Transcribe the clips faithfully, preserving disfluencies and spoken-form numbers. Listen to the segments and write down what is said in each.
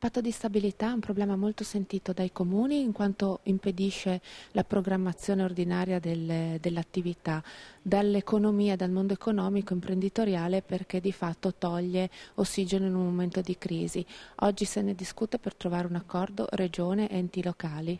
Patto di stabilità è un problema molto sentito dai comuni in quanto impedisce la programmazione ordinaria delle, dell'attività, dall'economia, dal mondo economico, imprenditoriale, perché di fatto toglie ossigeno in un momento di crisi. Oggi se ne discute per trovare un accordo regione e enti locali.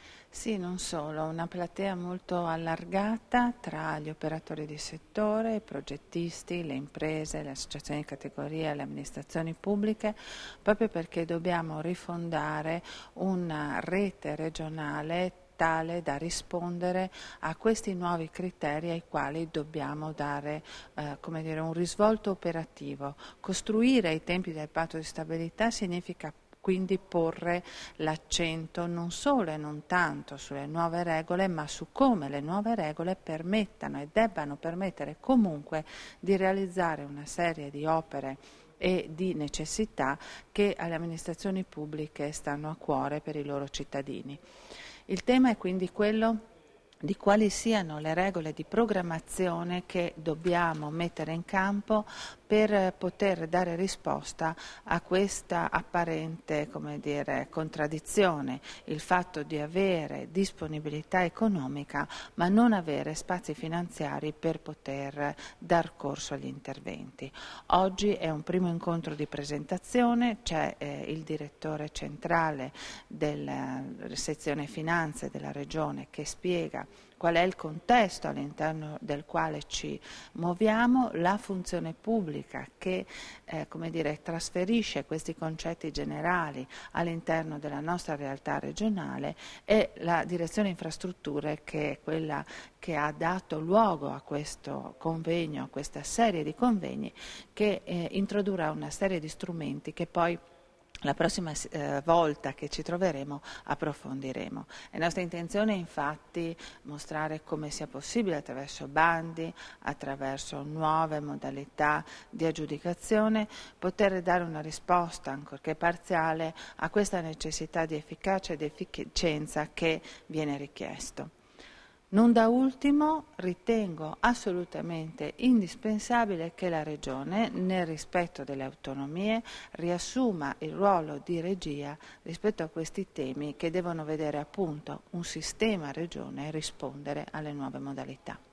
Sì, non solo, una platea molto allargata tra gli operatori di settore, i progettisti, le imprese, le associazioni di categoria, le amministrazioni pubbliche, proprio perché dobbiamo rifondare una rete regionale tale da rispondere a questi nuovi criteri ai quali dobbiamo dare eh, come dire, un risvolto operativo. Costruire i tempi del patto di stabilità significa quindi porre l'accento non solo e non tanto sulle nuove regole, ma su come le nuove regole permettano e debbano permettere comunque di realizzare una serie di opere e di necessità che alle amministrazioni pubbliche stanno a cuore per i loro cittadini. Il tema è quindi quello di quali siano le regole di programmazione che dobbiamo mettere in campo per poter dare risposta a questa apparente, come dire, contraddizione, il fatto di avere disponibilità economica ma non avere spazi finanziari per poter dar corso agli interventi. Oggi è un primo incontro di presentazione, c'è eh, il direttore centrale della sezione finanze della Regione che spiega qual è il contesto all'interno del quale ci muoviamo, la funzione pubblica che eh, come dire, trasferisce questi concetti generali all'interno della nostra realtà regionale e la direzione infrastrutture che è quella che ha dato luogo a questo convegno, a questa serie di convegni che eh, introdurrà una serie di strumenti che poi la prossima eh, volta che ci troveremo approfondiremo. È nostra intenzione infatti mostrare come sia possibile attraverso bandi, attraverso nuove modalità di aggiudicazione, poter dare una risposta, ancorché parziale, a questa necessità di efficacia ed efficienza che viene richiesto. Non da ultimo ritengo assolutamente indispensabile che la Regione, nel rispetto delle autonomie, riassuma il ruolo di regia rispetto a questi temi che devono vedere appunto un sistema Regione rispondere alle nuove modalità.